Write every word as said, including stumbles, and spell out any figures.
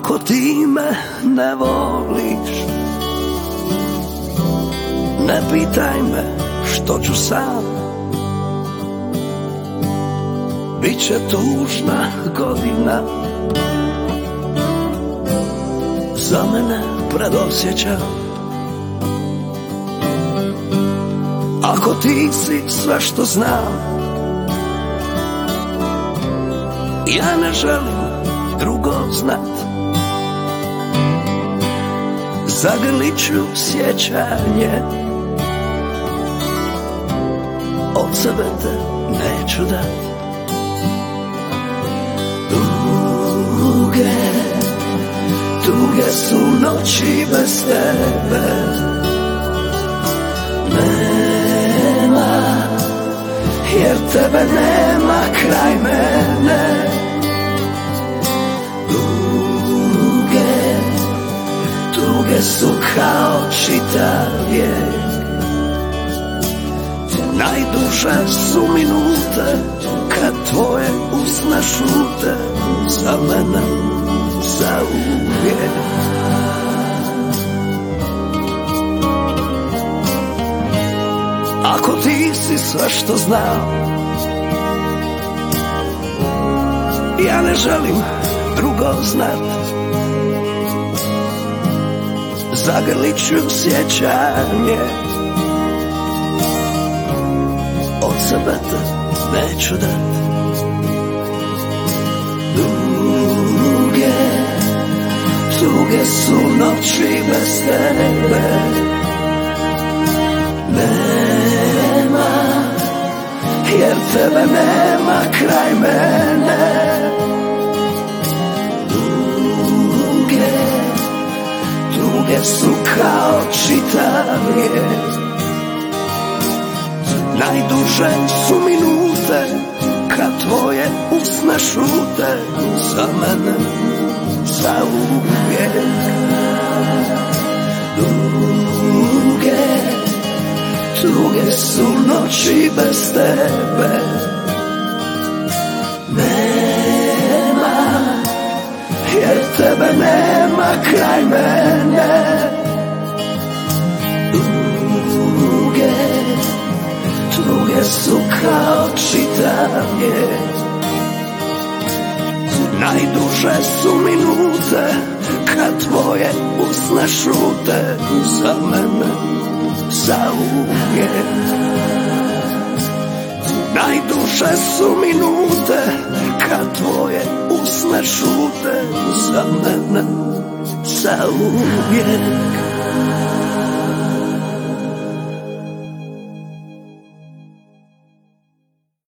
Ako ti me ne voliš, ne pitaj me što ću sam. Biće tužna godina, za mene predosjećam. Ako ti si sve što znam, ja ne želim drugo znat. Zagrlit ću sjećanje, od sebe te neću dat. Tuge, tuge su noći bez tebe. Nema, jer tebe nema kraj mene. Tuge, tuge su kao čitav vijek. Najduže su minute kad tvoje usna šute za mene zauvijek. Ako ti si sve što znam, ja ne želim drugo znat. Zagrlit ću sjećanje, od sebe te neću dat. Tuge, tuge su noći bez tebe. Nema, jer tebe nema kraj mene. Tuge, tuge su kao čitav vijek. Najduže su minute kad tvoje usne šute za mene zauvijek. Tuge, tuge su noći bez tebe. Nema, jer tebe nema kraj mene. Tuge, tuge su kao čitav vijek. Najduže su minute kad tvoje usne šute za mene zauvijek. Najduže su minute kad tvoje usne šute za mene zauvijek.